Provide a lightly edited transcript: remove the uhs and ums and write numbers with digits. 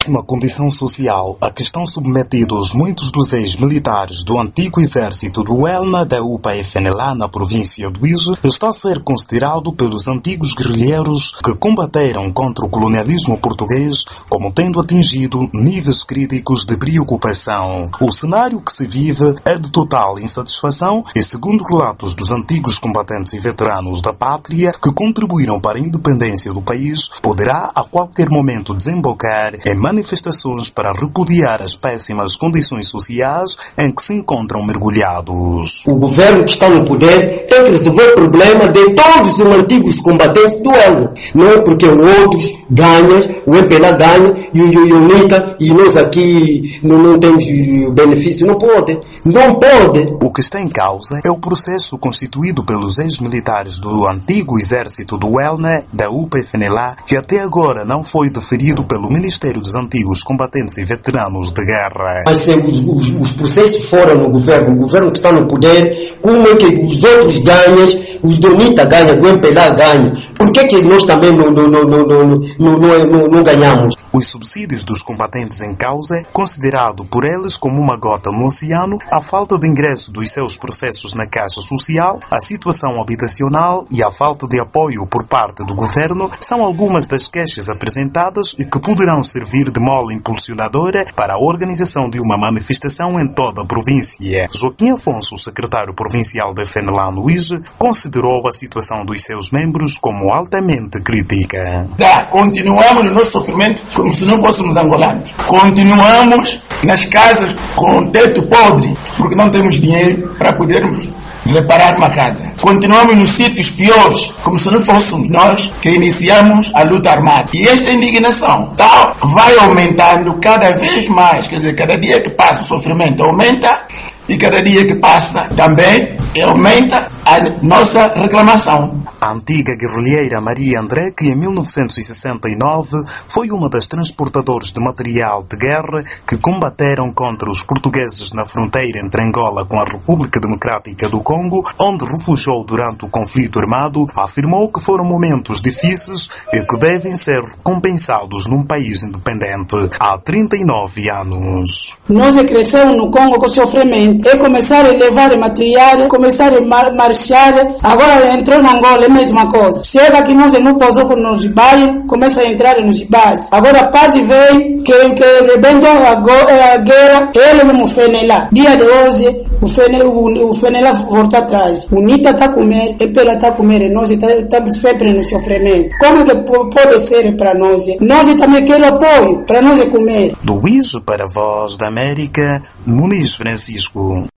gravíssima condição social a que estão submetidos muitos dos ex-militares do antigo exército do ELNA da UPA-FNLA na província do Ije está a ser considerado pelos antigos guerrilheiros que combateram contra o colonialismo português como tendo atingido níveis críticos de preocupação. O cenário que se vive é de total insatisfação e, segundo relatos dos antigos combatentes e veteranos da pátria que contribuíram para a independência do país, poderá a qualquer momento desembocar em manifestações para repudiar as péssimas condições sociais em que se encontram mergulhados. O governo que está no poder tem que resolver o problema de todos os antigos combatentes do ELNA. Não é porque outros ganham, o MPLA ganha e o UNITA e nós aqui não temos benefício. Não pode. Não pode. O que está em causa é o processo constituído pelos ex-militares do antigo exército do ELNA, da UPA-FNLA, que até agora não foi deferido pelo Ministério dos Antigos Combatentes e Veteranos de Guerra. Mas se os processos foram no governo, o governo que está no poder, como é que os outros ganham, os do UNITA ganham, o MPLA ganham? Por que nós também não ganhamos? Os subsídios dos combatentes em causa é considerado por eles como uma gota no oceano, a falta de ingresso dos seus processos na Caixa Social, a situação habitacional e a falta de apoio por parte do governo são algumas das queixas apresentadas e que poderão servir de mola impulsionadora para a organização de uma manifestação em toda a província. Joaquim Afonso, secretário provincial da FNLA no Ije, considerou a situação dos seus membros como altamente crítica. Continuamos no nosso sofrimento como se não fôssemos angolanos. Continuamos nas casas com o teto podre, porque não temos dinheiro para podermos reparar uma casa. Continuamos nos sítios piores, como se não fôssemos nós que iniciamos a luta armada. E esta indignação vai aumentando cada vez mais. Quer dizer, cada dia que passa o sofrimento aumenta e cada dia que passa também aumenta a nossa reclamação. A antiga guerrilheira Maria André, que em 1969 foi uma das transportadoras de material de guerra que combateram contra os portugueses na fronteira entre Angola com a República Democrática do Congo, onde refugiou durante o conflito armado, afirmou que foram momentos difíceis e que devem ser compensados num país independente há 39 anos. Nós crescemos no Congo com sofrimento. É começar a levar material, começar a marchar, agora entrou na Angola, é a mesma coisa. Chega que nós não pousamos nos bairros, começa a entrar nos bares. Agora a paz vem, que rebenta a guerra, ele mesmo FNLA. Dia de hoje, o FNLA volta atrás. O UNITA está a comer, o MPLA está a comer, e nós estamos sempre no sofrimento. Como que pode ser para nós? Nós também queremos apoio, para nós comer. Do Ije para a Voz da América, Muniz Francisco.